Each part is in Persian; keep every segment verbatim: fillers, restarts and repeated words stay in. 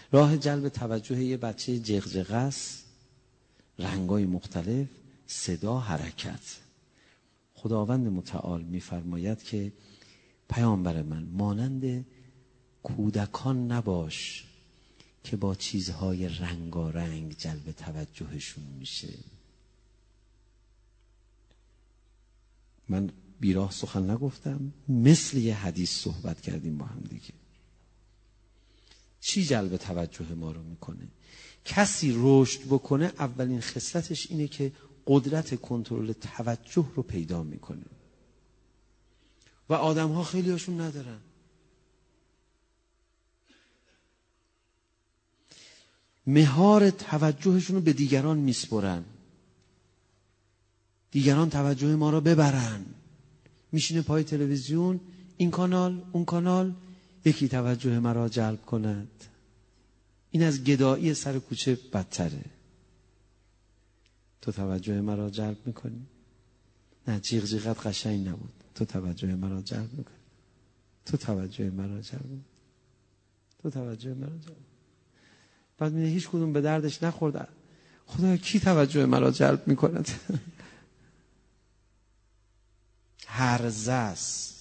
راه جلب توجه یه بچه جغجغه است، رنگای مختلف، صدا، حرکت. خداوند متعال میفرماید که پیامبر من مانند کودکان نباش که با چیزهای رنگارنگ جلب توجهشون میشه. من بیراه سخن نگفتم، مثل یه حدیث صحبت کردیم با هم دیگه. چی جلب توجه ما رو میکنه؟ کسی رشد بکنه اولین خصلتش اینه که قدرت کنترل توجه رو پیدا میکنه و آدم ها خیلی هاشون ندارن. مهار توجهشون رو به دیگران میسپرن، دیگران توجه ما رو ببرن. میشینه پای تلویزیون، این کانال اون کانال، یکی توجه مرا جلب کند. این از گدایی سر کوچه بدتره. تو توجه مرا جلب میکنی؟ نه، جیغ جیغت قشنگ نبود. تو توجه مرا جلب میکنی؟ تو توجه مرا جلب میکنی؟ تو توجه مرا جلب. بعد میگه هیچ کدوم به دردش نخورد. خدا کی توجه مرا جلب میکند؟ هرزه است.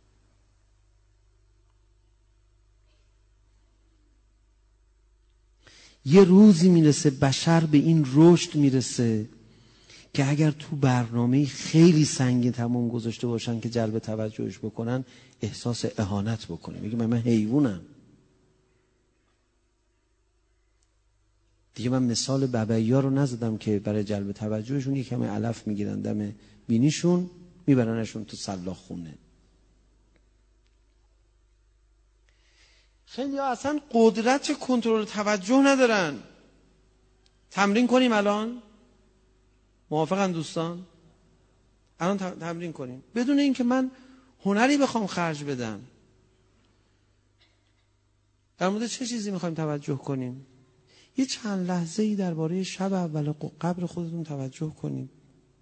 یه روزی میرسه بشر به این رشد میرسه که اگر تو برنامه خیلی سنگین تمام گذاشته باشن که جلب توجهش بکنن، احساس اهانت بکنه، میگه من حیوانم. دیگه من مثال ببعی‌ها رو نزدم که برای جلب توجهشون یک کمی علف میگیرن دم بینیشون، میبرنشون تو سلاخ خونه. خیلی ها اصلا قدرت کنترل توجه ندارن. تمرین کنیم الان؟ موافقن دوستان؟ الان تمرین کنیم بدون اینکه من هنری بخوام خرج بدم. در مورد چه چیزی میخوایم توجه کنیم؟ یه چند لحظه ای درباره شب اول قبر خودتون توجه کنیم.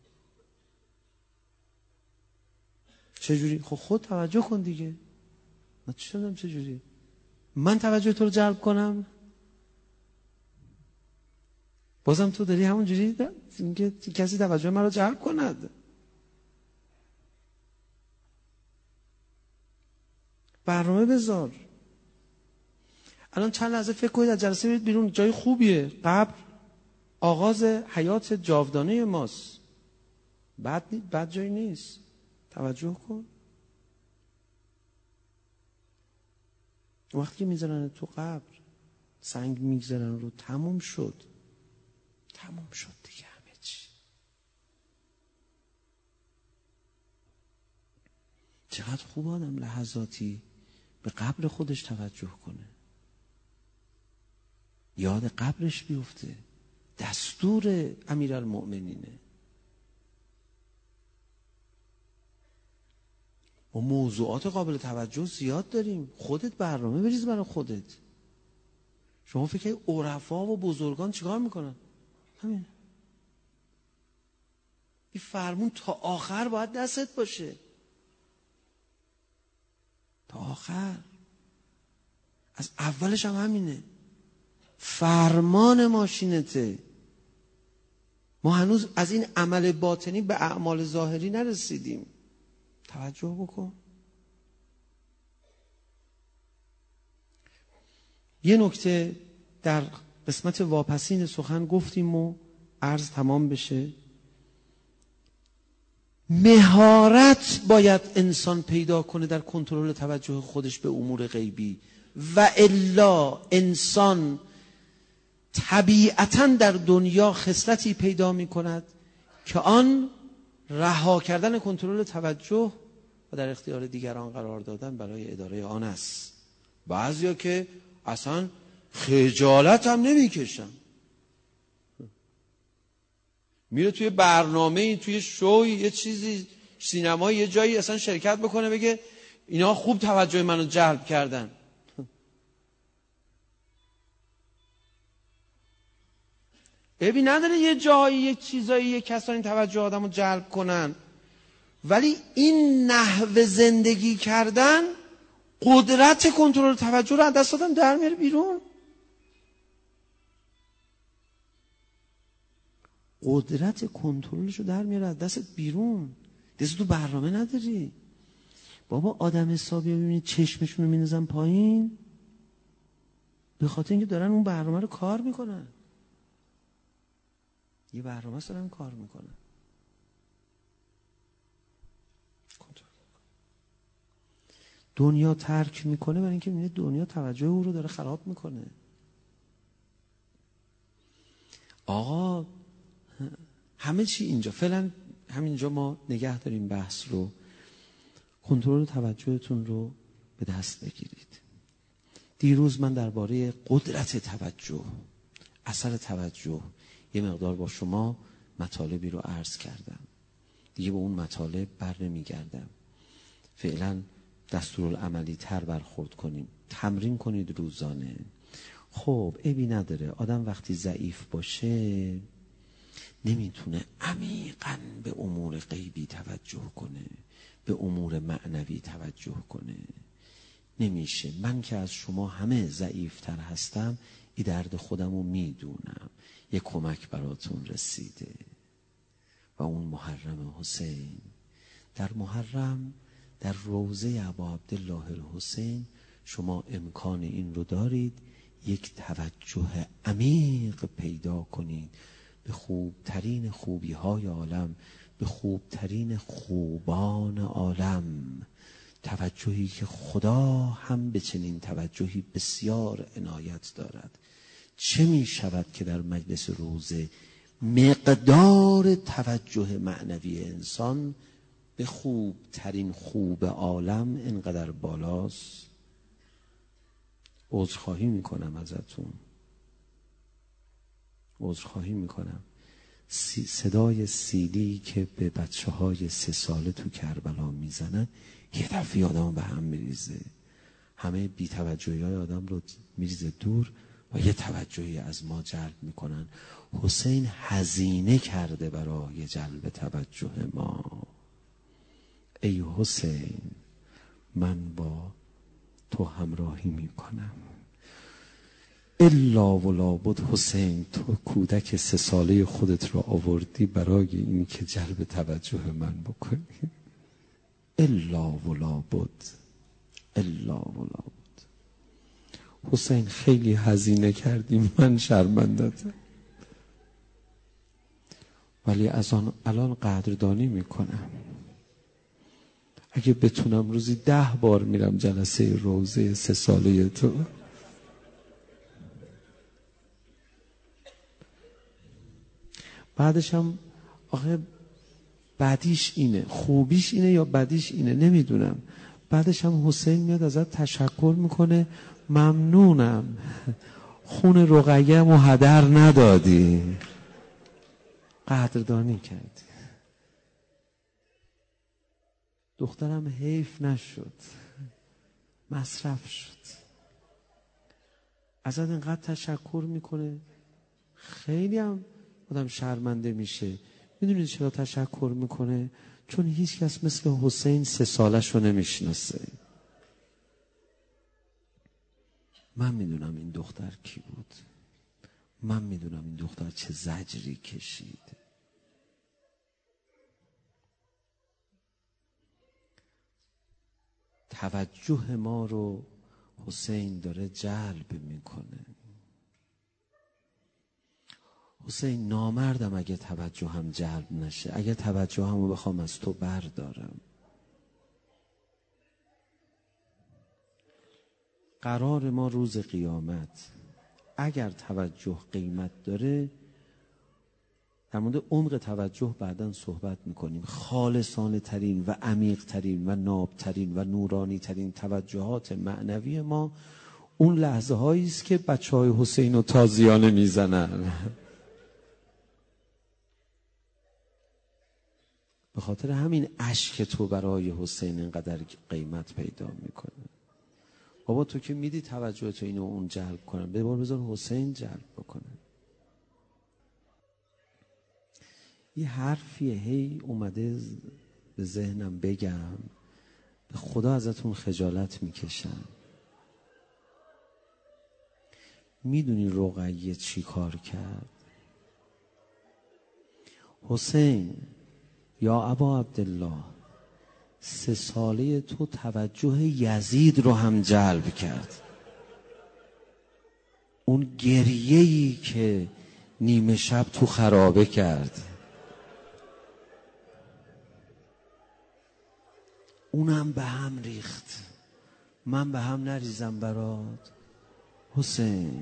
چجوری؟ خب خود توجه کن دیگه. من چه می‌دونم چجوری؟ من توجه تو رو جلب کنم؟ بازم تو داری همون جوری اینکه کسی توجه من رو جلب کند. برنامه بذار. الان چند لحظه فکر کنید از جلسه برید بیرون، جای خوبیه. قبر آغاز حیات جاودانه ماست. بد نیست، بد جایی نیست. توجه کن. وقتی که میذارن تو قبر، سنگ میگذارن رو، تموم شد. تموم شد دیگه همه چی. چقدر خوب آدم لحظاتی به قبر خودش توجه کنه، یاد قبرش بیفته. دستور امیرالمؤمنینه. ما موضوعات قابل توجه زیاد داریم. خودت برنامه بریز برای خودت. شما فکر کنید عرفا و بزرگان چیکار میکنن؟ همین. این فرمون تا آخر باید دستت باشه. تا آخر. از اولش هم همینه. فرمان ماشینته. ما هنوز از این عمل باطنی به اعمال ظاهری نرسیدیم. توجه بکن. یه نکته در قسمت واپسین سخن گفتیم و عرض تمام بشه. مهارت باید انسان پیدا کنه در کنترل توجه خودش به امور غیبی، و الا انسان طبیعتاً در دنیا خصلتی پیدا می کند که آن رها کردن کنترل توجه و در اختیار دیگران قرار دادن برای اداره آن است. بعضیا که اصلا خجالت هم نمیکشن، میره توی برنامه، توی شوی، یه چیزی، سینمایی، یه جایی اصلا شرکت بکنه، بگه اینا خوب توجه منو جلب کردن. ببین نداره یه جایی، یه چیزایی، یه کسانی توجه آدمو جلب کنن، ولی این نحو زندگی کردن قدرت کنترل توجه رو از دست آدم در میاره بیرون. قدرت کنترلشو در میاره از دستت بیرون. دست تو برنامه نداری. بابا آدم حسابی ببینید چشمشون رو می‌ندازن پایین، به خاطر اینکه دارن اون برنامه رو کار میکنن. یه برنامه دارن کار میکنن. دنیا ترک میکنه برای اینکه میبینه دنیا توجه او رو داره خراب میکنه. آقا همه چی اینجا فعلا همینجا ما نگه داریم بحث رو. کنترل توجهتون رو به دست بگیرید. دیروز من درباره قدرت توجه، اثر توجه یه مقدار با شما مطالبی رو عرض کردم. دیگه به اون مطالب بر نمیگردم. فعلا دستورالعملی تر برخورد کنیم. تمرین کنید روزانه. خب عیبی نداره. آدم وقتی ضعیف باشه نمیتونه عمیقاً به امور غیبی توجه کنه، به امور معنوی توجه کنه. نمیشه. من که از شما همه ضعیفتر هستم، این درد خودم رو میدونم. یه کمک براتون رسیده و اون محرم حسین. در محرم در روضه ابا عبدالله الحسین شما امکان این رو دارید یک توجه عمیق پیدا کنید به خوبترین خوبی های عالم، به خوبترین خوبان عالم. توجهی که خدا هم به چنین توجهی بسیار عنایت دارد. چه می شود که در مجلس روزه مقدار توجه معنوی انسان به خوبترین خوب عالم اینقدر بالاست؟ عذرخواهی میکنم ازتون، عذرخواهی میکنم. سی صدای سیلی که به بچه های سه ساله تو کربلا میزنن یه دفعه آدم به هم میریزه. همه بی توجهی های آدم رو میریزه دور و یه توجهی از ما جلب میکنن. حسین هزینه کرده برای جلب توجه ما. ای حسین من با تو همراهی میکنم. الا و لابد حسین تو کودک سه ساله خودت رو آوردی برای این که جلب توجه من بکنی. الا و لابد، الا و لابد. حسین خیلی هزینه کردی، من شرمندتم، ولی از آن الان قدردانی میکنم. اگه بتونم روزی ده بار میرم جلسه روزه سه ساله تو. بعدش هم آخه بعدیش اینه، خوبیش اینه یا بعدیش اینه نمیدونم. بعدش هم حسین میاد ازت تشکر میکنه، ممنونم خون رقیه‌مو هدر ندادی، قدردانی کردی. دخترم حیف نشد، مصرف شد. ازت اینقدر تشکر میکنه، خیلی هم آدم شرمنده میشه. میدونید چرا تشکر میکنه؟ چون هیچ کس مثل حسین سه سالش رو نمیشناسه. من میدونم این دختر کی بود، من میدونم این دختر چه زجری کشید. توجه ما رو حسین داره جلب میکنه. حسین نامردم اگه توجه هم جلب نشه، اگه توجه هم رو بخوام از تو بردارم. قرار ما روز قیامت اگر توجه قیمت داره، در مورد عمق توجه بعداً صحبت میکنیم. خالصانه ترین و عمیق ترین و ناب ترین و نورانی ترین توجهات معنوی ما اون لحظه هایی است که بچه های حسین رو تازیانه میزنن. به خاطر همین اشک تو برای حسین اینقدر قیمت پیدا میکنه. بابا تو که میدی توجه تو اینو اون جلب کنن، به بار بذار حسین جلب بکنه. یه حرفیه هی اومده به ذهنم بگم، به خدا ازتون خجالت میکشم. میدونی رقیه چی کار کرد؟ حسین یا ابا عبدالله، سه ساله تو توجه یزید رو هم جلب کرد. اون گریه‌ای که نیمه شب تو خرابه کرد اونم به هم ریخت. من به هم نریزم برات حسین.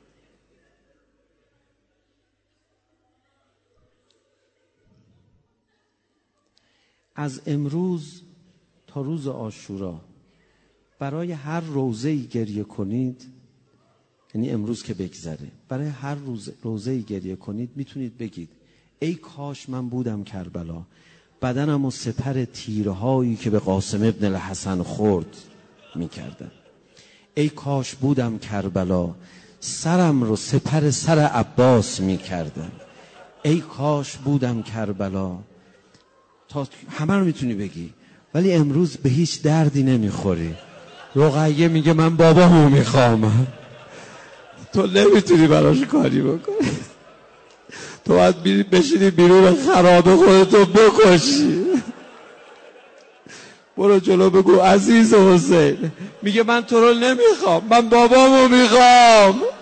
از امروز تا روز عاشورا برای هر روزه‌ای گریه کنید، یعنی امروز که بگذره، برای هر روز روزه‌ای گریه کنید میتونید بگید ای کاش من بودم کربلا، بدنم و سپر تیرهایی که به قاسم ابن الحسن خورد میکردم. ای کاش بودم کربلا، سرم رو سپر سر عباس میکردم. ای کاش بودم کربلا. تا همه رو میتونی بگی، ولی امروز به هیچ دردی نمیخوری. رقیه میگه من بابامو میخوام، تو نمیتونی براش کاری بکنی. تو باید بیری بشینی بیرون خرابه خودتو بکشی. برو جلو بگو عزیز حسین. میگه من تو رو نمیخوام، من بابامو میخوام.